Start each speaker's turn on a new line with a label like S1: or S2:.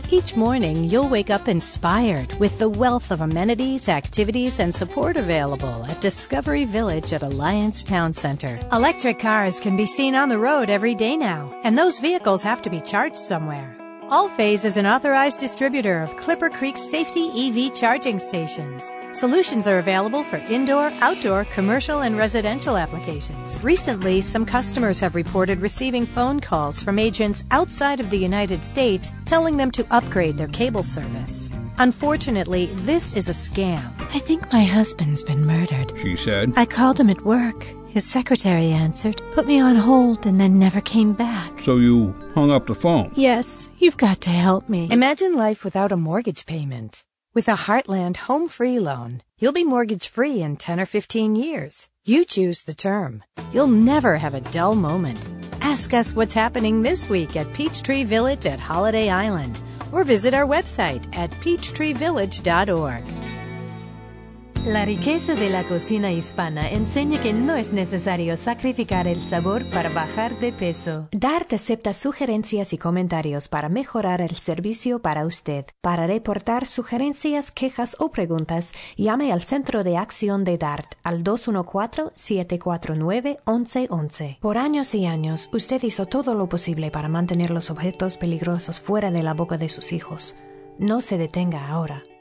S1: Each morning, you'll wake up inspired with the wealth of amenities, activities, and support available at Discovery Village at Alliance Town Center. Electric cars can be seen on the road every day now, and those vehicles have to be charged somewhere. Allphase is an authorized distributor of Clipper Creek Safety EV charging stations. Solutions are available for indoor, outdoor, commercial, and residential applications. Recently, some customers have reported receiving phone calls from agents outside of the United States telling them to upgrade their cable service. Unfortunately, this is a scam. I think my husband's been murdered,
S2: she said.
S1: I called him at work. His secretary answered, put me on hold, and then never came back.
S2: So you hung up the phone?
S1: Yes, you've got to help me. Imagine life without a mortgage payment. With a Heartland home-free loan, you'll be mortgage-free in 10 or 15 years. You choose the term. You'll never have a dull moment. Ask us what's happening this week at Peachtree Village at Holiday Island, or visit our website at peachtreevillage.org.
S3: La riqueza de la cocina hispana enseña que no es necesario sacrificar el sabor para bajar de peso. DART acepta sugerencias y comentarios para mejorar el servicio para usted. Para reportar sugerencias, quejas o preguntas, llame al Centro de Acción de DART al 214-749-1111. Por años y años, usted hizo todo lo posible para mantener los objetos peligrosos fuera de la boca de sus hijos. No se detenga ahora.